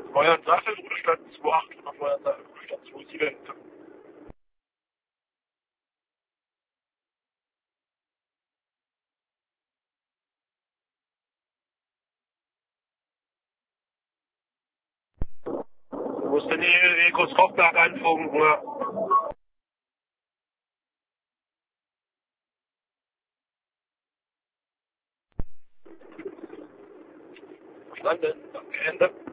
Neuern Sache, Ruhestand 2,8 und auf Neuern Sache, Ruhestand 2,7. Du musst den Nikos Kochberg anfunken, ja. Verstanden? Danke, Ende.